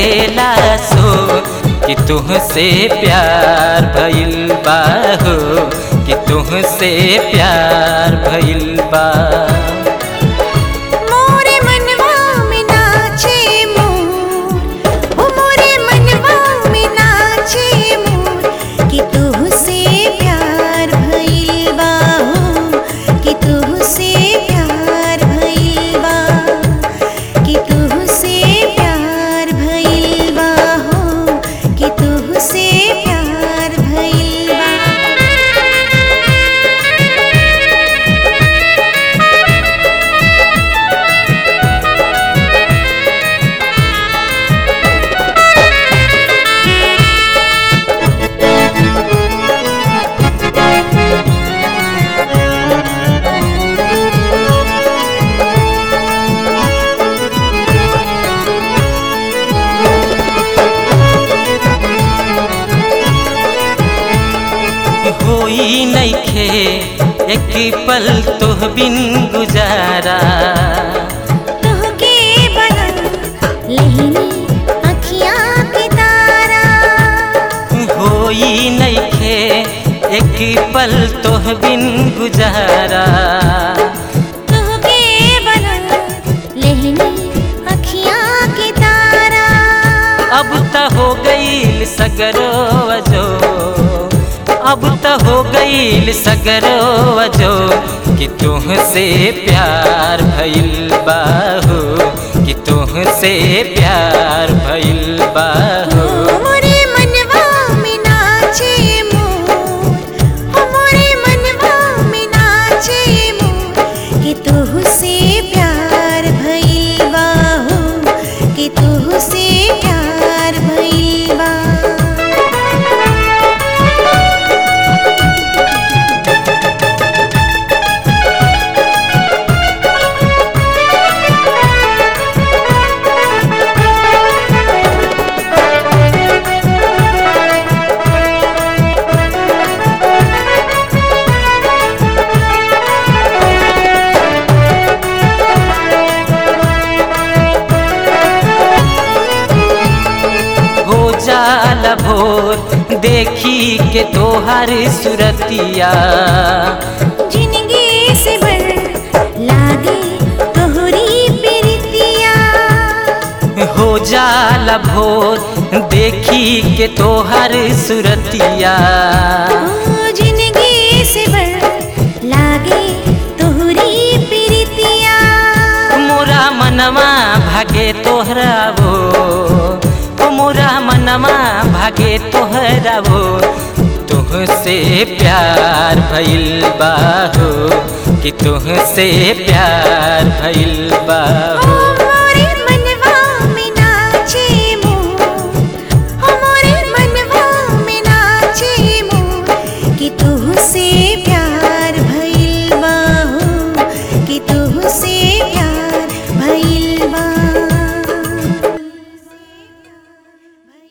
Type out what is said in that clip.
करेला सो कि तुहसे प्यार भइल बा हो, कि तुहसे प्यार भइल बा। मोरे मनवा में नाचे मोर, ओ मोरे मनवा में नाचे मोर, कि तुहसे प्यार भइल बा हो, कि तुहसे प्यार भइल बा, कि तुहसे प्यार भइल बा हो, कि तुहसे प्यार भइल बा। होई नइखे एक पल तोह बिन गुजारा, तोहके बनल लहिनी अखियाँ के तारा। होई नइखे एक पल तोह बिन गुजारा, तोहके बनल लहिनी अखियाँ के तारा। अब त हो गईल सगरो अजो, अब त हो गईल सगरो अजो, कि तुहसे प्यार भइल बा हो, कि तुहसे प्यार भइल बा हो। मोरे मनवा में नाचे मोर, ओ मोरे मनवा में नाचे मोर, कि तुहसे प्यार भइल बा हो, कि तुहसे प्यार भइल बा। जाला भोर देखी के तोहार सुरतिया, जिंदगी से बढ़ लागे तोहरी प्रीतिया। हो जाला भोर देखी के तोहार सुरतिया, जिंदगी से बढ़ लागे तोहरी प्रीतिया। मोरा मनवा भागे तोहरा वो, मोरा मनवा भागे तोहरा वो, तुहसे प्यार भइल बा हो, कि तुहसे प्यार भइल बा हो।